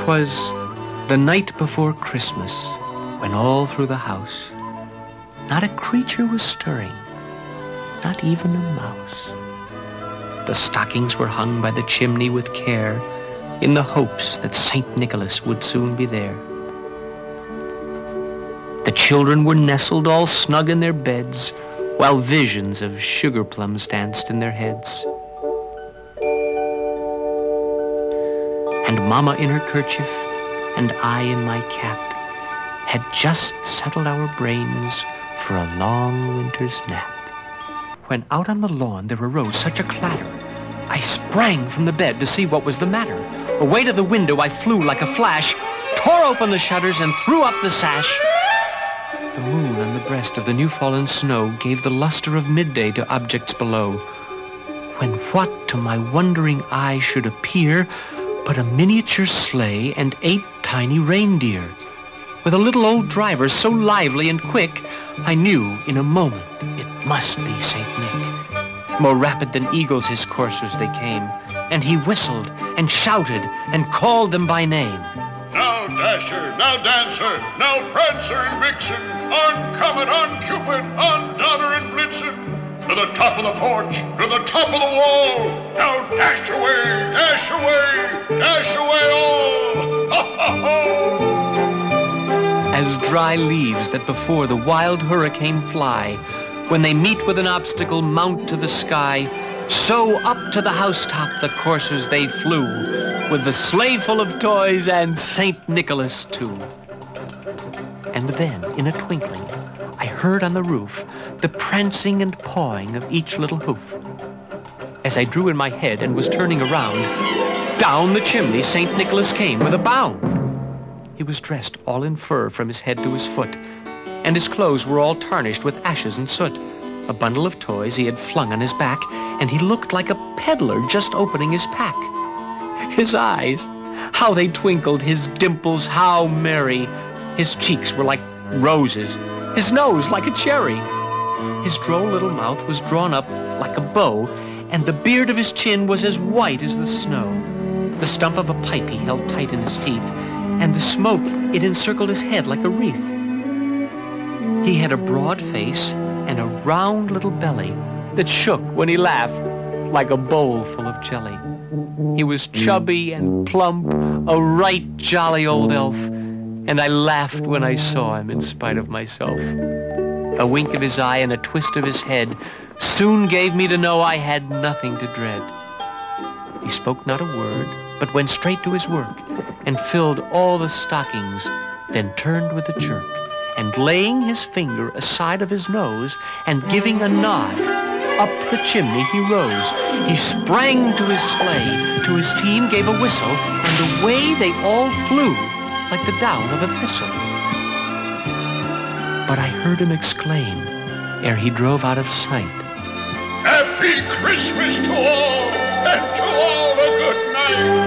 'Twas the night before Christmas, when all through the house not a creature was stirring, not even a mouse. The stockings were hung by the chimney with care, in the hopes that St. Nicholas would soon be there. The children were nestled all snug in their beds, while visions of sugar plums danced in their heads. And Mama in her kerchief, and I in my cap, had just settled our brains for a long winter's nap. When out on the lawn there arose such a clatter, I sprang from the bed to see what was the matter. Away to the window I flew like a flash, tore open the shutters and threw up the sash. The moon on the breast of the new-fallen snow gave the luster of midday to objects below, when what to my wondering eye should appear but a miniature sleigh and 8 tiny reindeer, with a little old driver so lively and quick, I knew in a moment it must be St. Nick. More rapid than eagles his coursers they came, and he whistled and shouted and called them by name. Now Dasher, now Dancer, now Prancer and Vixen, on Comet, on Cupid, on Donner and Blitzen, to the top of the porch, to the top of the wall. Now dash away, dash away, dash away all! Ha ha ha! As dry leaves that before the wild hurricane fly, when they meet with an obstacle, mount to the sky, so up to the housetop the coursers they flew, with the sleigh full of toys and St. Nicholas too. And then, in a twinkling, I heard on the roof the prancing and pawing of each little hoof. As I drew in my head and was turning around, down the chimney St. Nicholas came with a bound. He was dressed all in fur from his head to his foot, and his clothes were all tarnished with ashes and soot. A bundle of toys he had flung on his back, and he looked like a peddler just opening his pack. His eyes, how they twinkled, his dimples, how merry. His cheeks were like roses, his nose like a cherry. His droll little mouth was drawn up like a bow, and the beard of his chin was as white as the snow. The stump of a pipe he held tight in his teeth, and the smoke, it encircled his head like a wreath. He had a broad face and a round little belly that shook when he laughed like a bowl full of jelly. He was chubby and plump, a right jolly old elf, and I laughed when I saw him in spite of myself. A wink of his eye and a twist of his head soon gave me to know I had nothing to dread. He spoke not a word, but went straight to his work and filled all the stockings, then turned with a jerk, and laying his finger aside of his nose and giving a nod, up the chimney he rose. He sprang to his sleigh, to his team gave a whistle, and away they all flew like the down of a thistle. But I heard him exclaim, ere he drove out of sight, Happy Christmas to all, and to all a good night!